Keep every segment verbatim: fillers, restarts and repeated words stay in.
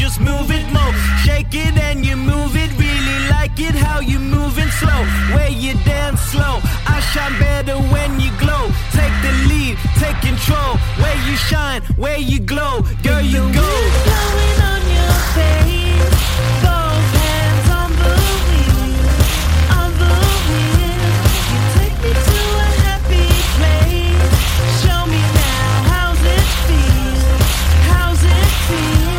just move it more. Shake it and you move it, really like it how you moving slow. Where you dance slow, I shine better when you glow. Take the lead, take control. Where you shine, where you glow, girl you the go. wind blowing on your face, both hands on the wheel, on the wheel. You take me to a happy place. Show me now, how's it feel? How's it feel?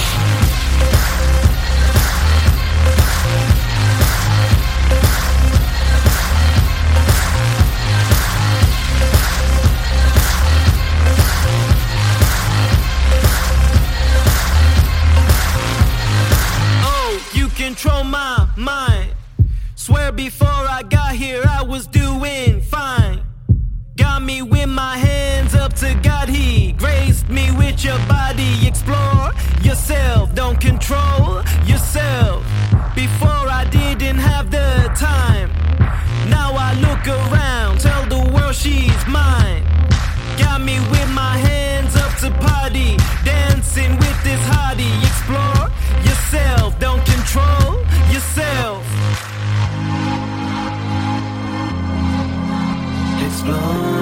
Control my mind. Swear before I got here I was doing fine. Got me with my hands up to God, He graced me with your body. Explore yourself, don't control yourself. Before I didn't have the time. Now I look around, tell the world she's mine. Got me with my hands up to party, dancing with this hottie. Explore yourself, don't control yourself. Explore